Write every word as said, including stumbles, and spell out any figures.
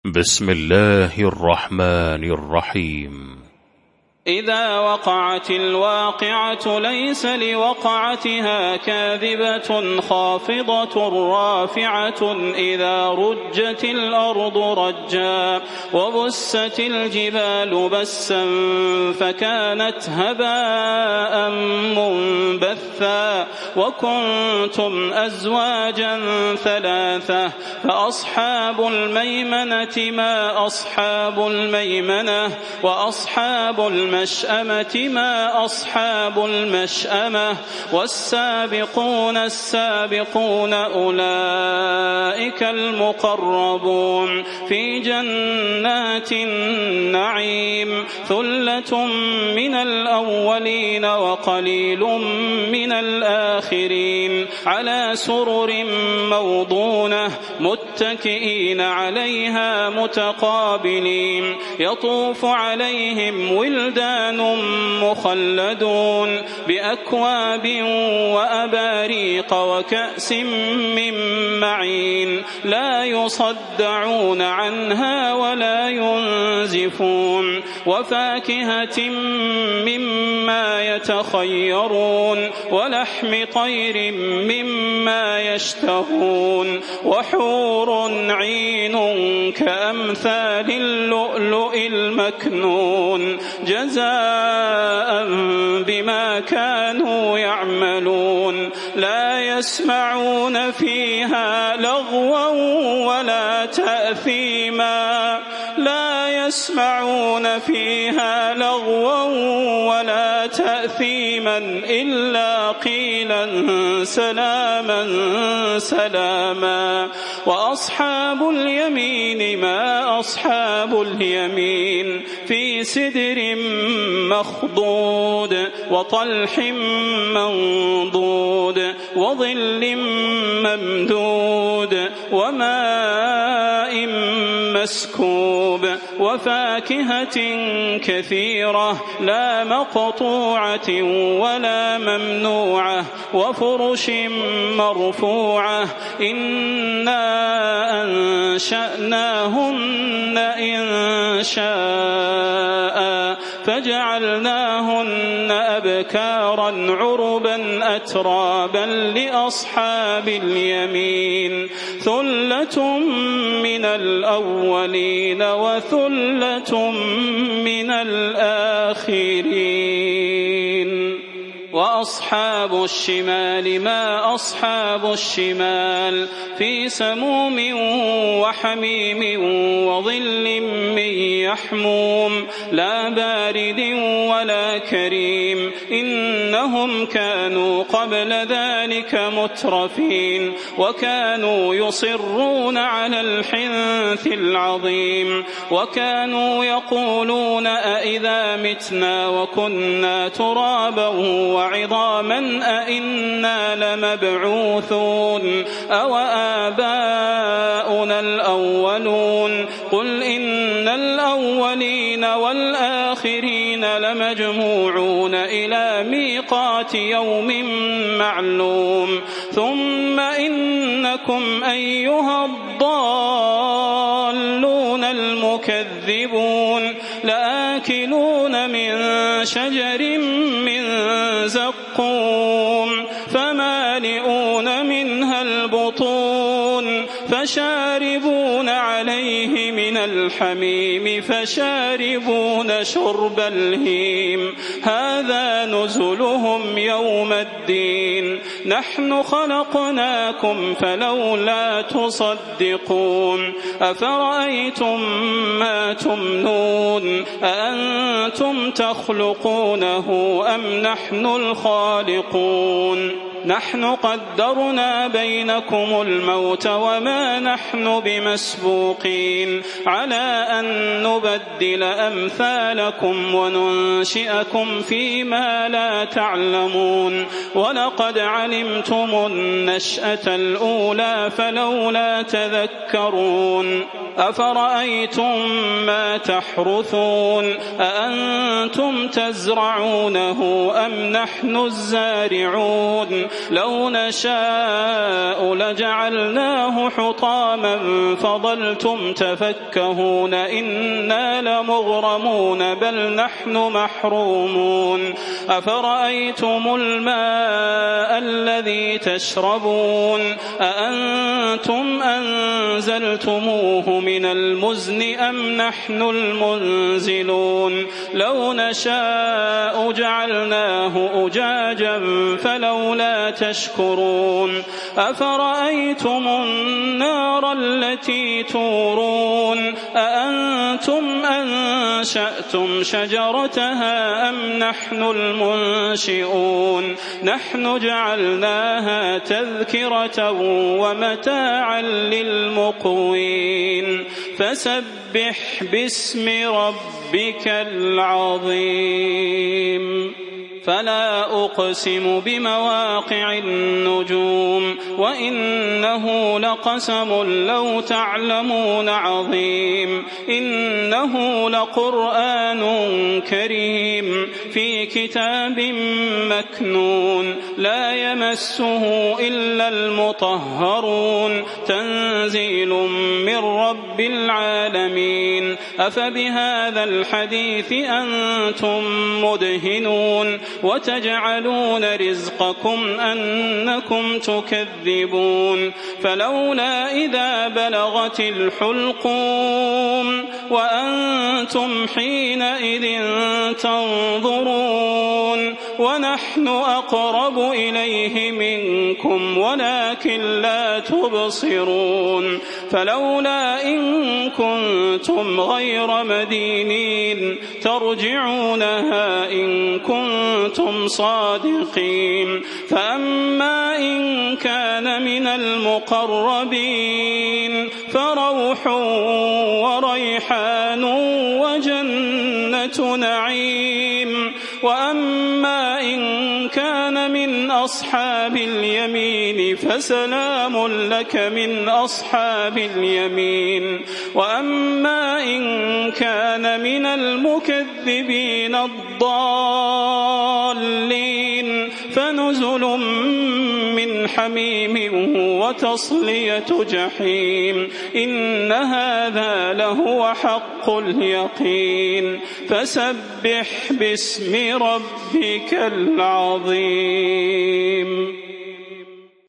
بسم الله الرحمن الرحيم. إذا وقعت الواقعة ليس لوقعتها كاذبة خافضة رافعة إذا رجت الأرض رجا وبست الجبال بسا فكانت هباء منبثا وكنتم أزواجا ثلاثة فأصحاب الميمنة ما أصحاب الميمنة وأصحاب الميمنة المشأمة ما أصحاب المشأمة والسابقون السابقون أولئك المقربون في جنات النعيم ثلة من الأولين وقليل من الآخرين على سرر موضونة متكئين عليها متقابلين يطوف عليهم ولدان مخلدون بأكواب وأباريق وكأس من معين لا يصدعون عنها ولا ينزفون وفاكهة مما يتخيرون ولحم طير مما يشتهون وحور عين كأمثال اللؤلؤ المكنون جزاء بما كانوا يعملون لا يسمعون فيها لغوا ولا تأثيما لا يسمعون فيها لغوا ولا تأثيما إلا قيلا سلاما سلاما وأصحاب اليمين ما أصحاب اليمين في سدر مخضود وطلح منضود وظل ممدود وماء مسكوب وفاكهة كثيرة لا مقطوعة ولا ممنوعة وفرش مرفوعة إنا أنشأناهن إن شاء فجعلناهن أبكارا عربا أترابا لأصحاب اليمين ثلة من الأولين وثلة من الآخرين وأصحاب الشمال ما أصحاب الشمال في سموم وحميم وظل من يحموم لا بارد ولا كريم إنهم كانوا قبل ذلك مترفين وكانوا يصرون على الحنث العظيم وكانوا يقولون أئذا متنا وكنا ترابا وعظاما أئنا لمبعوثون أو آباؤنا الأولون قل إن الأولين والآخرين لمجموعون إلى ميقات يوم معلوم ثم إنكم أيها الضالون المكذبون لآكلون من شجر من زقوم فمالئون منها البطون فشاربون عليه من الحميم فشاربون شرب الهيم هذا نزلهم يوم الدين نحن خلقناكم فلولا تصدقون أفرأيتم ما تمنون أأنتم تخلقونه أم نحن الخالقون نحن قدرنا بينكم الموت وما نحن بمسبوقين على أن نبدل أمثالكم وننشئكم فيما لا تعلمون ولقد علمتم النشأة الأولى فلولا تذكرون أفرأيتم ما تحرثون أأنتم تزرعونه أم نحن الزارعون لو نشاء لجعلناه حطاما فظلتم تفكهون إنا لمغرمون بل نحن محرومون أفرأيتم الماء الذي تشربون أأنتم أنزلتموه من المزن أم نحن المنزلون لو نشاء جعلناه أجاجا فلولا تشكرون أفرأيتم النار التي تورون أأنتم أنشأتم شجرتها أم نحن المنشئون نحن جعلناها تذكرة ومتاعا للمقوين فسبح باسم ربك العظيم فلا أقسم بمواقع النجوم وإنه لقسم لو تعلمون عظيم إنه لقرآن كريم في كتاب مكنون لا يمسه إلا المطهرون تنزيل من رب العالمين أفبهذا الحديث أنتم مدهنون وتجعلون رزقكم أنكم تكذبون فلولا إذا بلغت الحلقوم وأنتم حينئذ تنظرون ونحن أقرب إليه منكم ولكن لا تبصرون فلولا إن كنتم غير مدينين ترجعونها إن كنتم صادقين فأما إن كان من المقربين فروح وريحان وجنة نعيم وأما إن كان من أصحاب اليمين فسلام لك من أصحاب اليمين وأما إن كان من المكذبين الضالين فنزل من حميم وتصلية جحيم إن هذا لهو حق اليقين فسبح باسم ربك العظيم